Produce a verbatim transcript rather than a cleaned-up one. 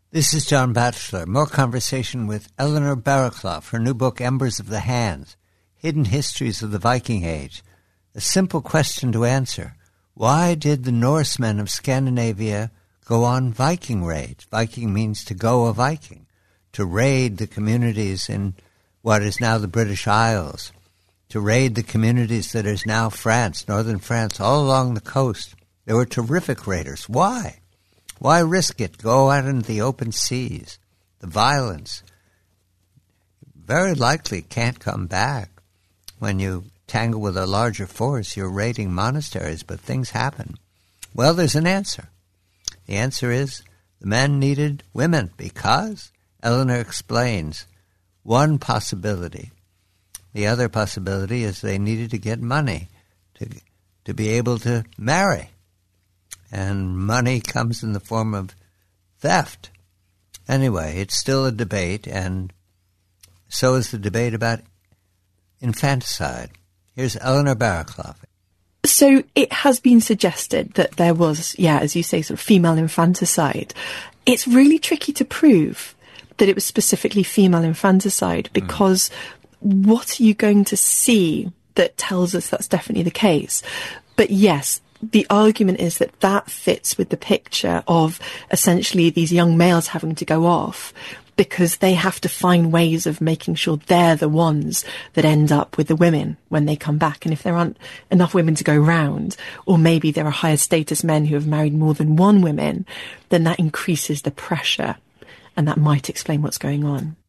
This is John Batchelor. More conversation with Eleanor Barraclough, her new book, Embers of the Hands, Hidden Histories of the Viking Age. A simple question to answer. Why did the Norsemen of Scandinavia go on Viking raids? Viking means to go a Viking, to raid the communities in what is now the British Isles, to raid the communities that is now France, northern France, all along the coast. They were terrific raiders. Why? Why risk it? Go out into the open seas. The violence very likely can't come back. When you tangle with a larger force, you're raiding monasteries, but things happen. Well, there's an answer. The answer is the men needed women because, Eleanor explains, one possibility. The other possibility is they needed to get money to to be able to marry. And money comes in the form of theft. Anyway, it's still a debate, and so is the debate about infanticide. Here's Eleanor Barraclough. So it has been suggested that there was, yeah, as you say, sort of female infanticide. It's really tricky to prove that it was specifically female infanticide because mm. what are you going to see that tells us that's definitely the case? But yes, the argument is that that fits with the picture of essentially these young males having to go off because they have to find ways of making sure they're the ones that end up with the women when they come back. And if there aren't enough women to go round, or maybe there are higher status men who have married more than one woman, then that increases the pressure. And that might explain what's going on.